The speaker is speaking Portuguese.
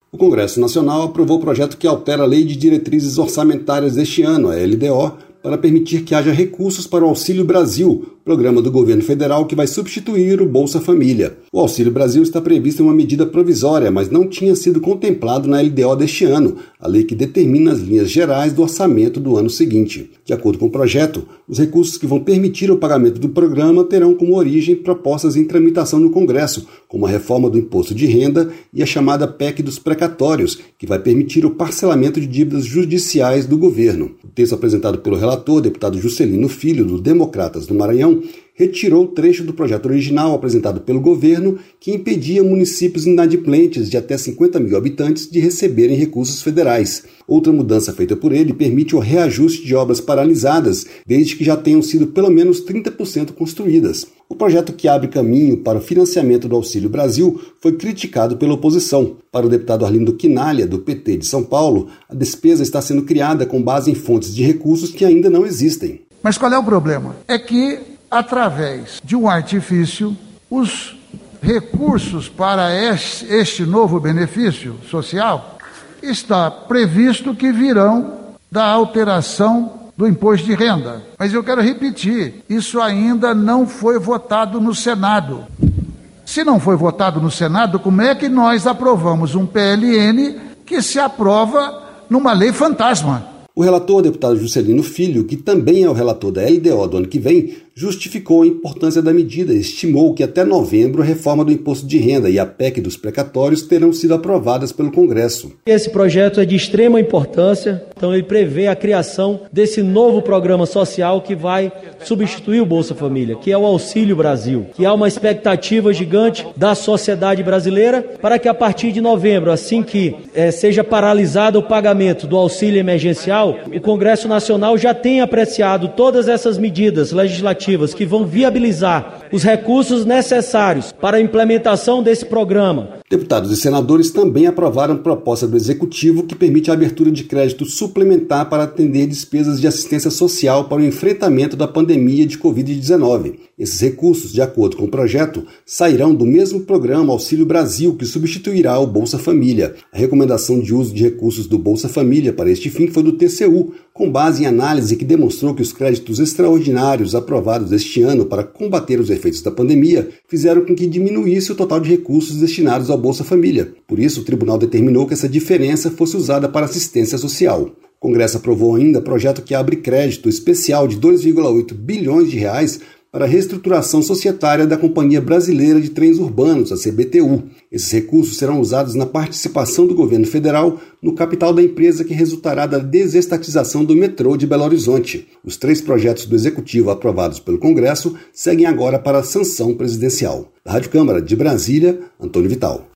O Congresso Nacional aprovou o projeto que altera a Lei de Diretrizes Orçamentárias deste ano, a LDO, para permitir que haja recursos para o Auxílio Brasil, programa do governo federal que vai substituir o Bolsa Família. O Auxílio Brasil está previsto em uma medida provisória, mas não tinha sido contemplado na LDO deste ano, a lei que determina as linhas gerais do orçamento do ano seguinte. De acordo com o projeto, os recursos que vão permitir o pagamento do programa terão como origem propostas em tramitação no Congresso, como a reforma do imposto de renda e a chamada PEC dos precatórios, que vai permitir o parcelamento de dívidas judiciais do governo. O texto apresentado pelo relator, deputado Juscelino Filho, do Democratas do Maranhão, retirou o trecho do projeto original apresentado pelo governo que impedia municípios inadimplentes de até 50 mil habitantes de receberem recursos federais. Outra mudança feita por ele permite o reajuste de obras paralisadas, desde que já tenham sido pelo menos 30% construídas. O projeto que abre caminho para o financiamento do Auxílio Brasil foi criticado pela oposição. Para o deputado Arlindo Quinalha, do PT de São Paulo, a despesa está sendo criada com base em fontes de recursos que ainda não existem. Mas qual é o problema? É que, através de um artifício, os recursos para este novo benefício social está previsto que virão da alteração do imposto de renda. Mas eu quero repetir, isso ainda não foi votado no Senado. Se não foi votado no Senado, como é que nós aprovamos um PLN que se aprova numa lei fantasma? O relator, deputado Juscelino Filho, que também é o relator da LDO do ano que vem, justificou a importância da medida e estimou que até novembro a reforma do imposto de renda e a PEC dos precatórios terão sido aprovadas pelo Congresso. Esse projeto é de extrema importância, então ele prevê a criação desse novo programa social que vai substituir o Bolsa Família, que é o Auxílio Brasil, que há uma expectativa gigante da sociedade brasileira para que a partir de novembro, assim que seja paralisado o pagamento do auxílio emergencial, o Congresso Nacional já tenha apreciado todas essas medidas legislativas que vão viabilizar os recursos necessários para a implementação desse programa. Deputados e senadores também aprovaram proposta do Executivo que permite a abertura de crédito suplementar para atender despesas de assistência social para o enfrentamento da pandemia de Covid-19. Esses recursos, de acordo com o projeto, sairão do mesmo programa Auxílio Brasil, que substituirá o Bolsa Família. A recomendação de uso de recursos do Bolsa Família para este fim foi do TCU, com base em análise que demonstrou que os créditos extraordinários aprovados este ano para combater os efeitos da pandemia fizeram com que diminuísse o total de recursos destinados ao Bolsa Família. Por isso, o tribunal determinou que essa diferença fosse usada para assistência social. O Congresso aprovou ainda projeto que abre crédito especial de 2,8 bilhões de reais para a reestruturação societária da Companhia Brasileira de Trens Urbanos, a CBTU. Esses recursos serão usados na participação do governo federal no capital da empresa, que resultará da desestatização do metrô de Belo Horizonte. Os 3 projetos do Executivo aprovados pelo Congresso seguem agora para a sanção presidencial. Da Rádio Câmara de Brasília, Antônio Vital.